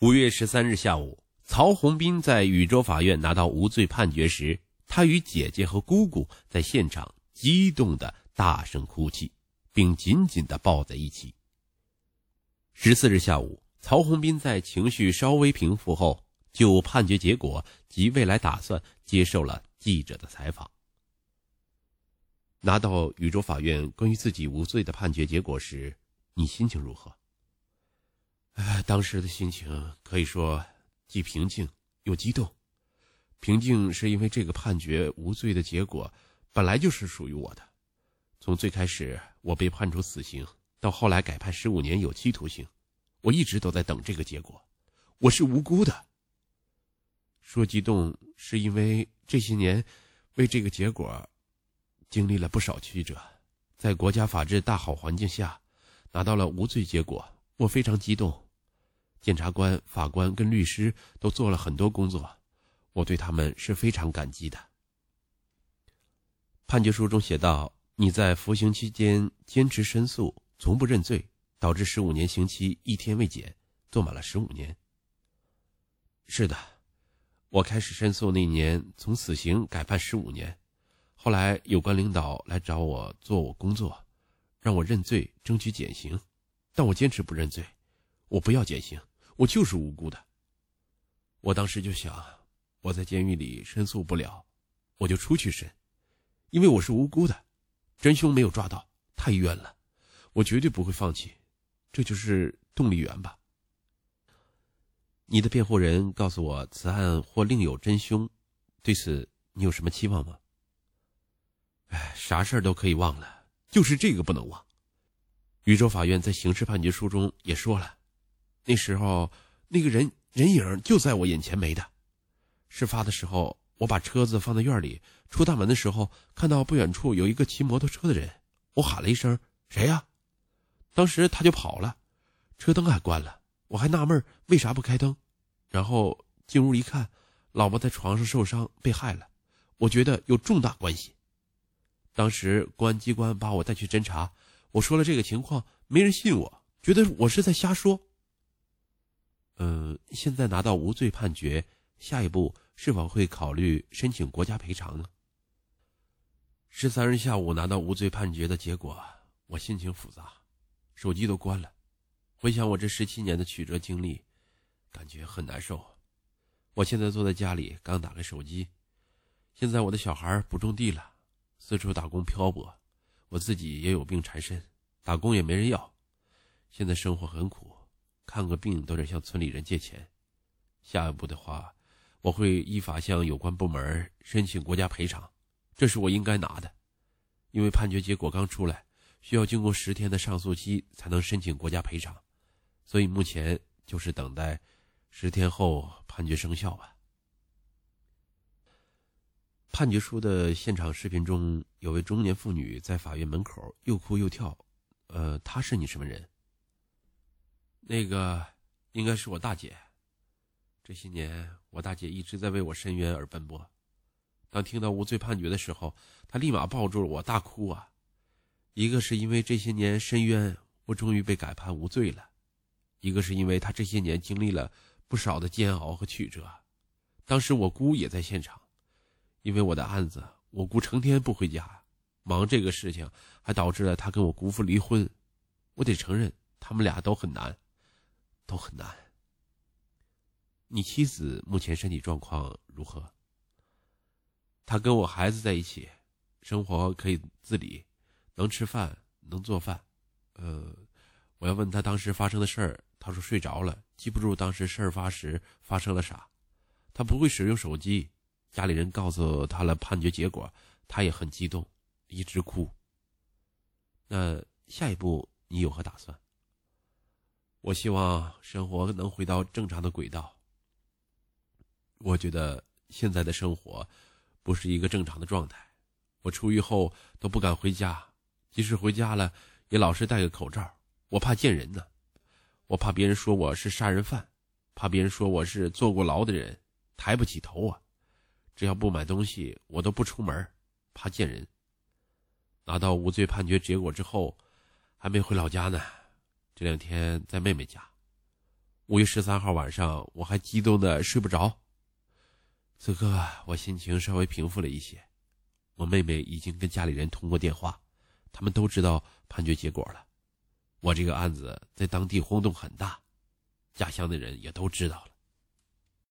5月13日下午，曹洪斌在禹州法院拿到无罪判决时，他与姐姐和姑姑在现场激动地大声哭泣，并紧紧地抱在一起。14日下午，曹洪斌在情绪稍微平复后，就判决结果及未来打算接受了记者的采访。拿到禹州法院关于自己无罪的判决结果时，你心情如何？当时的心情可以说既平静又激动。平静是因为这个判决无罪的结果本来就是属于我的，从最开始我被判处死刑，到后来改判15年有期徒刑，我一直都在等这个结果，我是无辜的。说激动是因为这些年为这个结果经历了不少曲折，在国家法治大好环境下拿到了无罪结果，我非常激动。检察官、法官跟律师都做了很多工作，我对他们是非常感激的。判决书中写道，你在服刑期间坚持申诉，从不认罪，导致15年刑期1天未减，坐满了15年。是的，我开始申诉那年从死刑改判15年，后来有关领导来找我做我工作，让我认罪争取减刑，但我坚持不认罪，我不要减刑，我就是无辜的。我当时就想，我在监狱里申诉不了，我就出去申，因为我是无辜的，真凶没有抓到，太冤了，我绝对不会放弃，这就是动力源吧。你的辩护人告诉我此案或另有真凶，对此你有什么期望吗？啥事儿都可以忘了，就是这个不能忘。禹州法院在刑事判决书中也说了，那时候那个人影就在我眼前没的。事发的时候，我把车子放在院里，出大门的时候看到不远处有一个骑摩托车的人，我喊了一声谁呀？当时他就跑了，车灯还关了，我还纳闷为啥不开灯，然后进屋一看，老婆在床上受伤被害了，我觉得有重大关系。当时公安机关把我带去侦查，我说了这个情况，没人信我，觉得我是在瞎说。现在拿到无罪判决，下一步是否会考虑申请国家赔偿呢？13日下午拿到无罪判决的结果，我心情复杂，手机都关了。回想我这17年的曲折经历，感觉很难受。我现在坐在家里，刚打开手机，现在我的小孩不种地了，四处打工漂泊，我自己也有病缠身，打工也没人要，现在生活很苦，看个病都得向村里人借钱。下一步的话，我会依法向有关部门申请国家赔偿，这是我应该拿的。因为判决结果刚出来，需要经过10天的上诉期才能申请国家赔偿，所以目前就是等待10天后判决生效吧。判决书的现场视频中，有位中年妇女在法院门口又哭又跳，她是你什么人？那个应该是我大姐。这些年我大姐一直在为我申冤而奔波，当听到无罪判决的时候，她立马抱住了我大哭啊。一个是因为这些年申冤，我终于被改判无罪了，一个是因为她这些年经历了不少的煎熬和曲折。当时我姑也在现场，因为我的案子，我姑成天不回家，忙这个事情还导致了她跟我姑父离婚。我得承认他们俩都很难。你妻子目前身体状况如何？她跟我孩子在一起，生活可以自理，能吃饭，能做饭。我要问她当时发生的事儿，她说睡着了，记不住当时事发时发生了啥。她不会使用手机，家里人告诉她了判决结果，她也很激动，一直哭。那下一步你有何打算？我希望生活能回到正常的轨道。我觉得现在的生活不是一个正常的状态，我出狱后都不敢回家，即使回家了也老是戴个口罩，我怕见人呢，我怕别人说我是杀人犯，怕别人说我是坐过牢的人，抬不起头啊。只要不买东西我都不出门，怕见人。拿到无罪判决结果之后，还没回老家呢，这2天在妹妹家。 5月13号晚上，我还激动的睡不着。此刻我心情稍微平复了一些。我妹妹已经跟家里人通过电话，他们都知道判决结果了。我这个案子在当地轰动很大，家乡的人也都知道了。